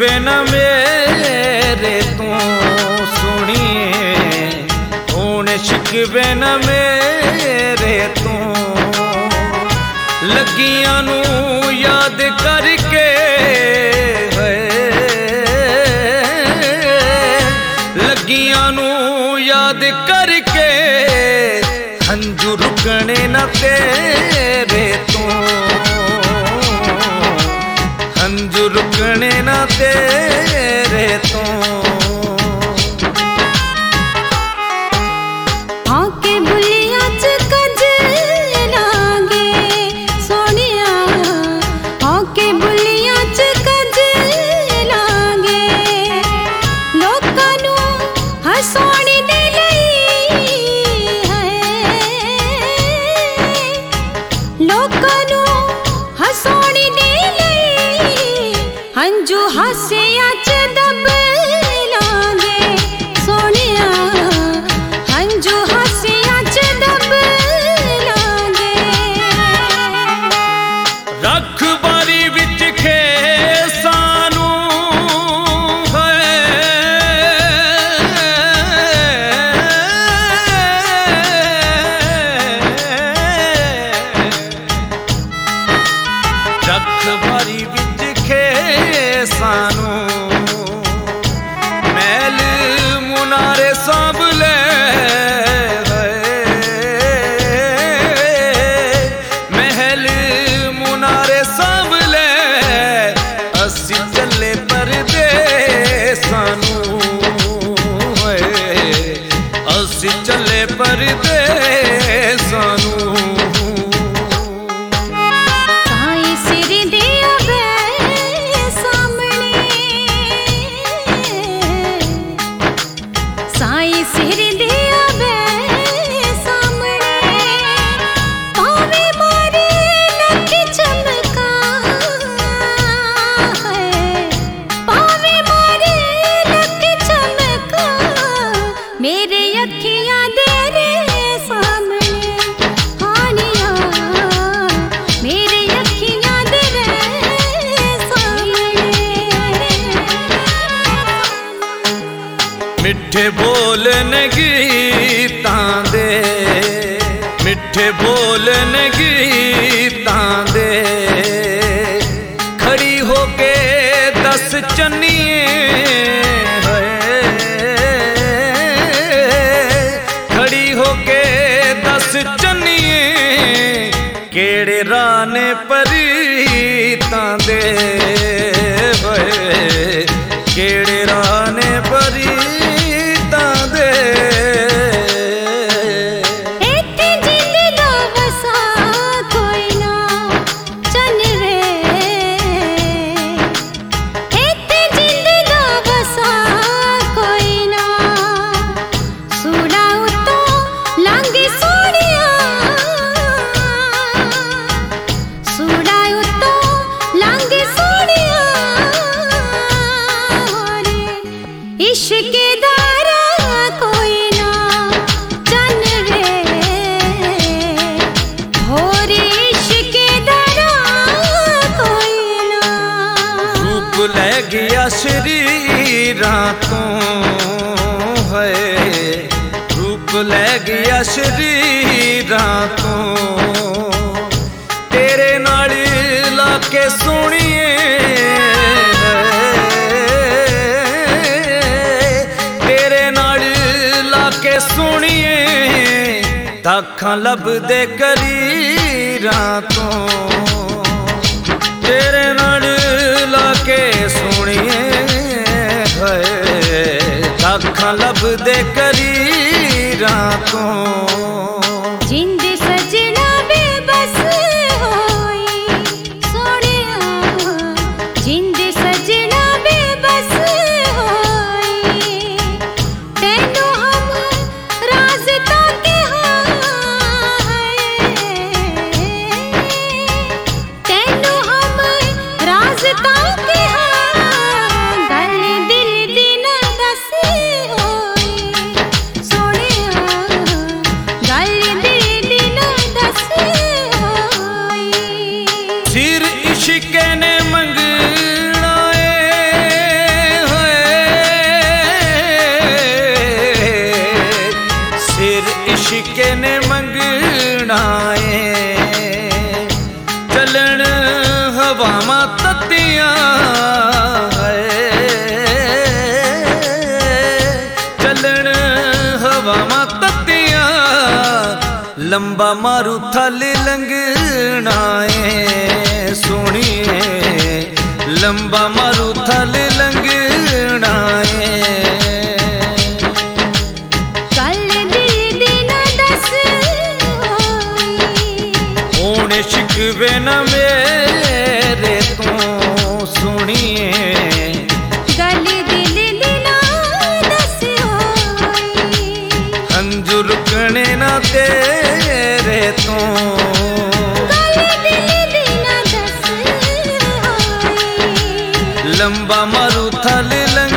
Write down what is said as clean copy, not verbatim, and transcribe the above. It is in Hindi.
शिकवे न मेरे तू सुनिए, हुण शिकवे न मेरे तू लगियां नू याद करके है, लगियां नू याद करके हंजू रुकने न तेरे तू, हंजू रुकने न तेरे तू। हंजू हासिया च दब लांगे सोनिया, हंजू हासिया च दब लांगे। रख बारी विच खे सानू है, रख बारी विच खे सानू मैल मुनारे सांभले महल मुनारे सांभले असी चले परदेसां नू, असी चले परदेसां नू। मेरे अखियां तेरे सामने हानिया, मेरे अखियां तेरे सामने। मिठे बोलन गीतां दे, मिठे बोलन गीतां दे खड़ी होके दस चन्निए, केड़े राने परीतां दे होए, केड़े राने परीतां दे। इत्थे जिंद दा वसा कोई ना चन रे, इत्थे जिंद दा वसा कोई ना सूड़ा उत्तों लांघे सोनिया, सूड़ा उत्तों लांघे सोनिया। इश्क दारा कोई ना चन रे, होर इश्क दारा कोई ना। रूप लै गया शरीरां तो है, रूप लै गया शरीरां तो तेरे नाल लाके सोनिए, तेरे नाल लाके सोनिए दाखां लभदे करीरां तो, तेरे नाल लाके सोनिए दाखां लभदे करीरां तो। जिंद सजना बेबस होई सोनिया, जिंद सजना बेबस होई तेनू हम राज ताके तेनू हम राज ताके गल दिल दी ना दस होई सोनिया, लंबा मारू थल लंघना है सुनिए, लंबा मारू थल लंघना है। कल दिल दिन दस होने शिकवे न मेरे तो सुनिए, गल दिल दिन दस हंजू रुकने न तेरे तो, गल दिल दिन दस लंबा मारू थल लंघना